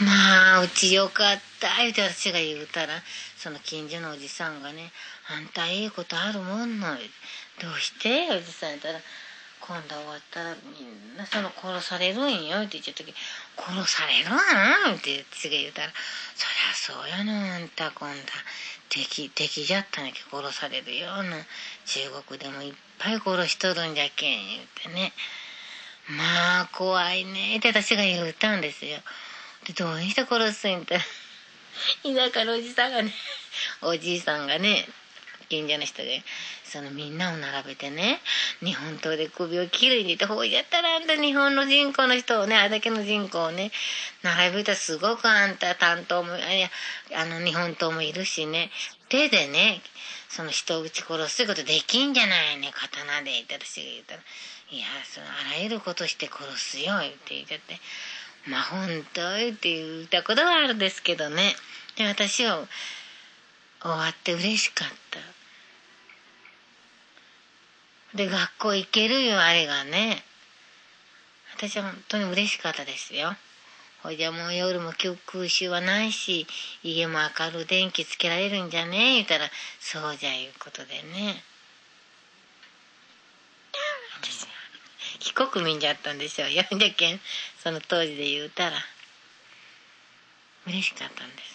まあうちよかった言うて私が言うたら、その近所のおじさんがね「あんたいいことあるもんの」どうしておじさん言ったら「今度終わったらみんな殺されるんよ」って言っちゃった時「殺されるわな」って私が言うたら「そりゃそうやなあんた今度敵じゃったんやけど殺されるような中国でもいっぱい殺しとるんじゃけん」言うてね。まあ怖いねって私が言うたんですよ。でどうして殺すんって田舎のおじさんがねおじいさんがね近所の人でみんなを並べてね日本刀で首を切るにってほいじゃったらあんた日本の人口の人をねあれだけの人口をね並べたらすごくあんた担当も日本刀もいるしね手でね人を撃ち殺すということできんじゃないね刀でって私が言ったら「いやあらゆることして殺すよ」って言っちゃってまあ本当って言ったことはあるんですけどね。で私は終わって嬉しかった。で学校行けるよあれがね。私は本当に嬉しかったですよ。ほいじゃもう夜も空襲はないし家も明るい電気つけられるんじゃね言ったらそうじゃいうことでね。私非国民じゃったんでしょうよ。じゃけんその当時で言うたら嬉しかったんです。